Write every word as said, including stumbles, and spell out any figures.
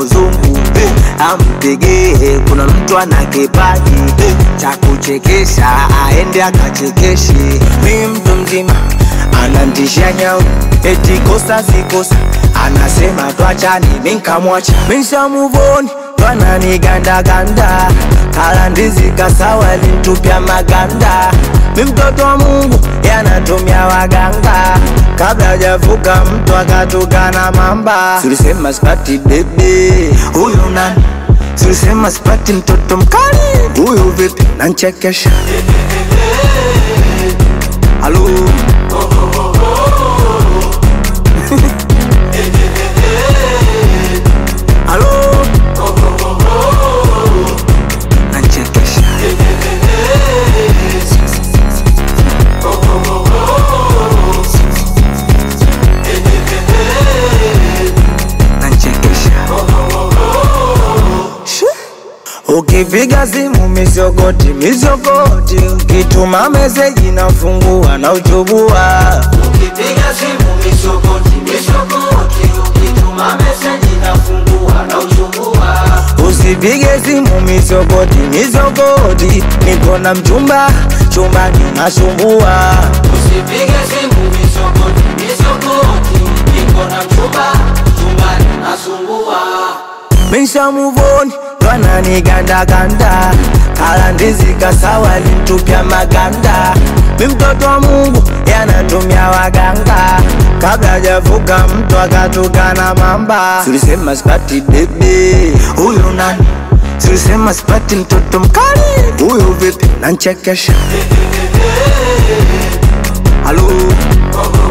mzungu ampige, kuna mtu ana kipaji cha kuchekesha, aende akachekeshe. Mimi mtu mzima anantisha nyau, eti kosa si kosa, anasema tuachane, mimi nikamwacha. Mimi sha move on, twana ni ganda ganda, kala ndizi kasawa lintupia maganda. Mimi mtoto wa Mungu yanatumia waganga, kabla hajavuka mtu akatukana mamba. Tulisema sipati bebe, huyu nani? Tulisema sipati mtoto mkali, huyu vipi? Nanchekesha. Halo halo nanchekesha. Ukipiga simu mizogoti mizogoti, ukituma message nafungua na uchubua. Ukipiga simu mizogoti mizogoti, ukituma message nafungua na uchubua. Usipige simu mizogoti mizogoti, niko na mchumba chumbani nasumbua. Usipige simu mizogoti mizogoti, niko na mchumba chumbani nasumbua. Mimi sha move on, twana ni ganda ganda, kala ndizi kasawa lintupia maganda. Mimi mtoto wa Mungu yanatumia waganga, kabla hajavuka mtu akatukana mamba. Tulisema sipati bebe, huyu nani? Tulisema sipati mtoto mkali, huyu vipi? Nanchekesha. Halo